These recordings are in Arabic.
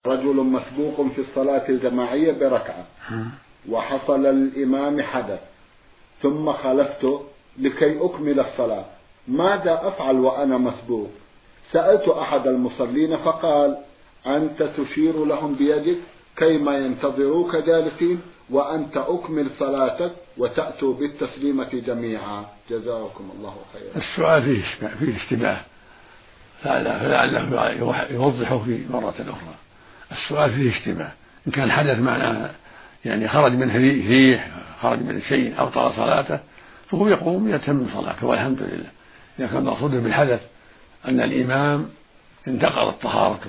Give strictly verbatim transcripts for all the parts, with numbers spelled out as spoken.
رجل مسبوق في الصلاة الجماعية بركعة وحصل للإمام حدث ثم خلفته لكي أكمل الصلاة، ماذا أفعل وأنا مسبوق؟ سألت أحد المصلين فقال: أنت تشير لهم بيدك كيما ينتظروك جالسين، وأنت أكمل صلاتك وتأتوا بالتسليمة جميعا، جزاكم الله خيرا. السؤال فيه فيه اشتباه، فلعله يوضحه في مرة أخرى. السؤال فيه اشتباه، إن كان حدث معناه يعني خرج من ريح، خرج من شيء أبطل صلاته، فهو يقوم يتم صلاته والحمد لله. إذا كان مقصوده بالحدث أن الإمام انتقضت طهارته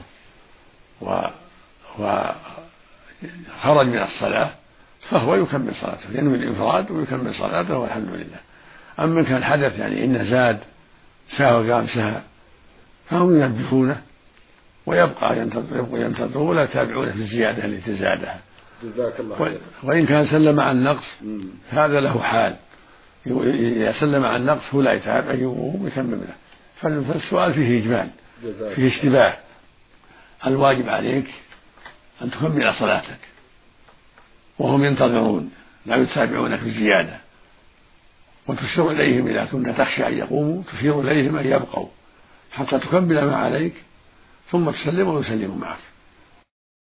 وخرج من الصلاة فهو يكمل صلاته، ينوي الإنفراد ويكمل صلاته والحمد لله. أما إن كان حدث يعني إن زاد سهى قام سهى فهم ينبهونه ويبقى ينتظر ولا يتابعونه في الزيادة التي زادها. جزاك الله خير. وإن كان سلم عن النقص هذا له حال، إذا سلم عن النقص هو لا يتابع يقوم ويكمل له. فالسؤال فيه إجمال، فيه اشتباه. الواجب عليك أن تكمل صلاتك وهم ينتظرون لا يتابعونك في الزيادة، وتشير إليهم إذا كنت تخشى أن يقوموا تشير إليهم أن يبقوا حتى تكمل ما عليك ثم تسلم ويسلموا معك.